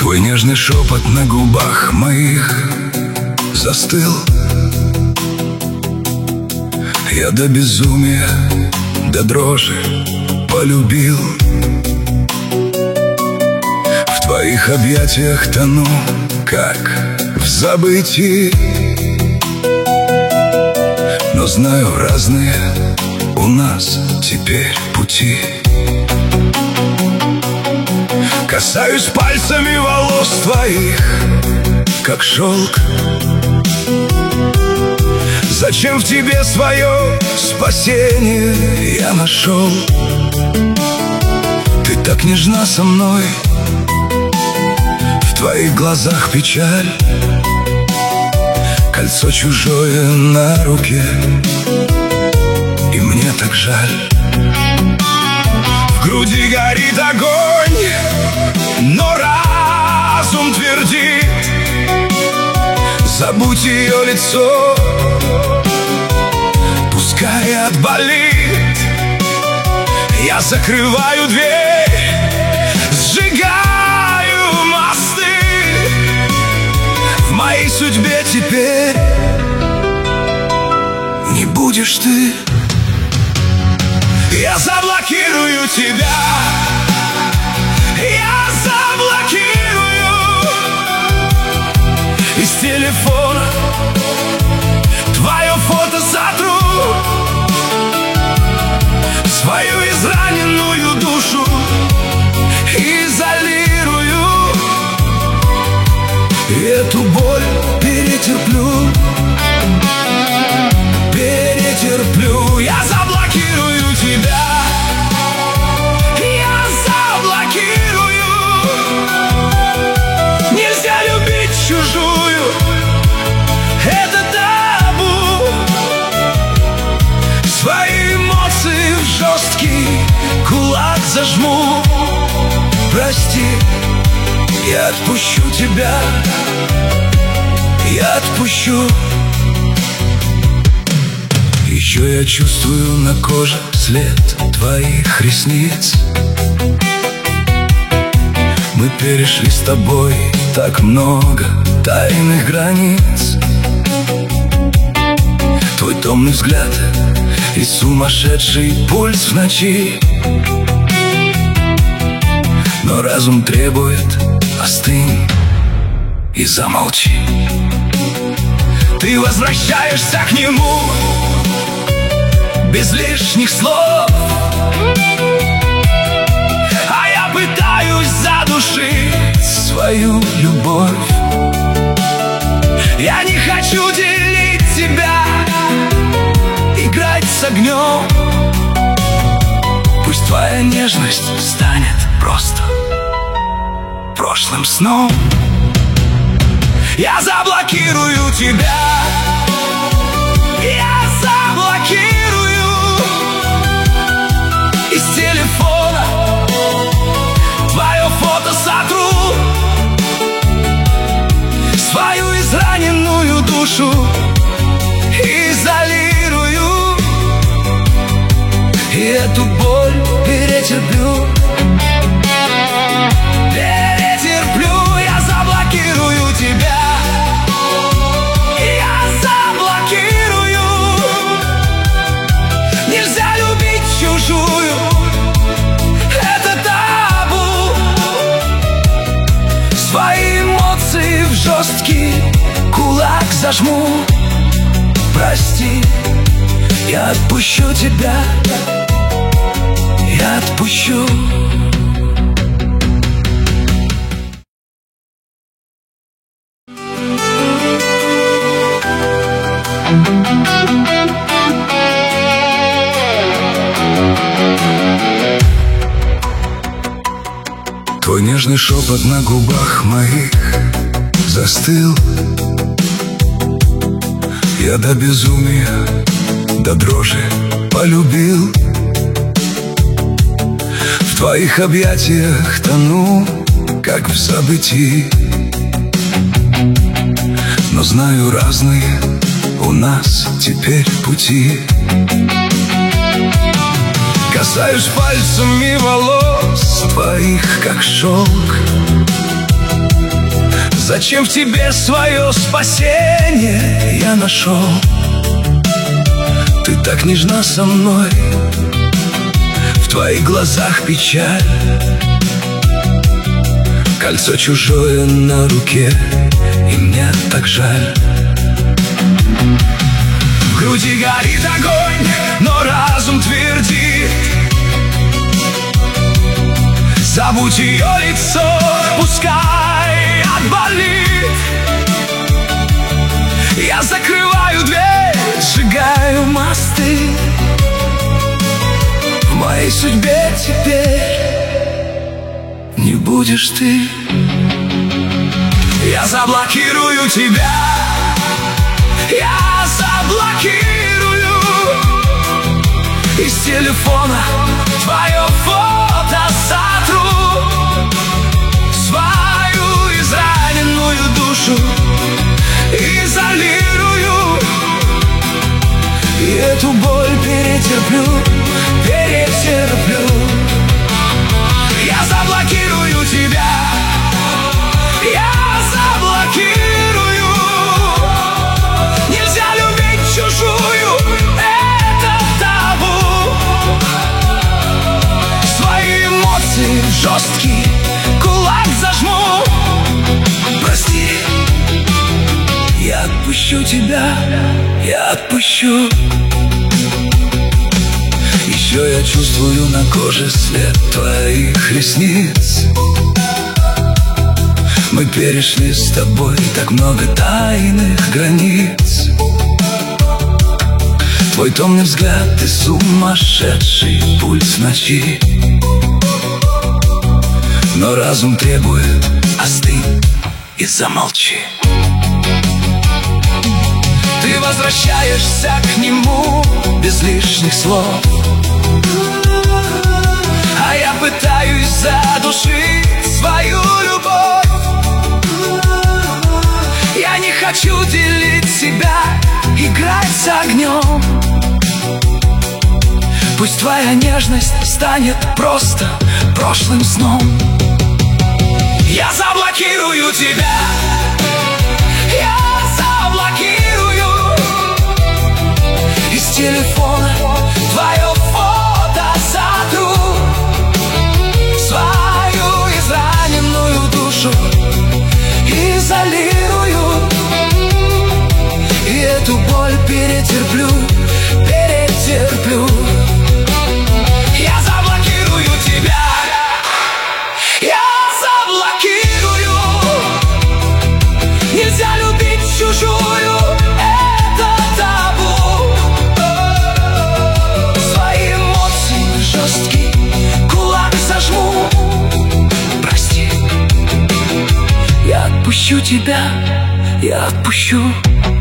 Твой нежный шепот на губах моих застыл. Я до безумия, до дрожи полюбил. В твоих объятиях тону, как в забытии. Но знаю, разные у нас теперь пути. Касаюсь пальцами волос твоих, как шелк. Зачем в тебе свое спасение я нашел? Ты так нежна со мной, в твоих глазах печаль. Кольцо чужое на руке, и мне так жаль. В груди горит огонь, но разум твердит: забудь ее лицо, пускай отболит. Я закрываю дверь, сжигаю мосты. В моей судьбе теперь не будешь ты. Я заблокирую тебя, я заблокирую из телефона твое фото сотру. Свою израненную душу изолирую, и эту боль перетерплю. Перетерплю. Я заблокирую тебя, я заблокирую. Нельзя любить чужую, это табу. Свои эмоции в жесткий кулак зажму. Прости, я отпущу тебя, я отпущу. Еще я чувствую на коже след твоих ресниц. Мы перешли с тобой так много тайных границ. Твой томный взгляд и сумасшедший пульс в ночи. Но разум требует: остынь и замолчи. Ты возвращаешься к нему без лишних слов, а я пытаюсь задушить свою любовь. Я не хочу делить тебя, играть с огнем. Пусть твоя нежность станет просто прошлым сном. Я заблокирую тебя, я заблокирую из телефона твое фото сотру. Свою израненную душу изолирую, и эту боль перетерплю. Перетерплю. Я заблокирую тебя, я заблокирую. Нельзя любить чужую, это табу. Свои эмоции в жесткий кулак зажму. Прости, я отпущу тебя, я отпущу. Твой нежный шепот на губах моих застыл. Я до безумия, до дрожи полюбил. В твоих объятиях тону, как в забытии. Но знаю, разные у нас теперь пути. Касаюсь пальцами волос твоих, как шелк. Зачем в тебе свое спасение я нашел? Ты так нежна со мной, в твоих глазах печаль. Кольцо чужое на руке, и мне так жаль. В груди горит огонь, но разум твердит: забудь ее лицо, пускай отболит. Я закрываю дверь, сжигаю мосты. В моей судьбе теперь не будешь ты. Я заблокирую тебя, я заблокирую из телефона твое фото сотру. Свою израненную душу изолирую, и эту боль перетерплю. Я заблокирую тебя, я заблокирую. Нельзя любить чужую, это табу. Свои эмоции в жесткий кулак зажму. Прости, я отпущу тебя, я отпущу. Еще я чувствую на коже след твоих ресниц. Мы перешли с тобой так много тайных границ. Твой томный взгляд и сумасшедший пульс ночи. Но разум требует: остынь и замолчи. Ты возвращаешься к нему без лишних слов, а я пытаюсь задушить свою любовь. Я не хочу делить себя, играть с огнем. Пусть твоя нежность станет просто прошлым сном. Я заблокирую тебя, я заблокирую из телефона твое фото сотру. Свою израненную душу изолирую, и эту боль перетерплю. Я заблокирую тебя, я заблокирую. Нельзя любить чужую, это табу. Свои эмоции в жесткий кулак зажму. Прости, я отпущу тебя, я отпущу.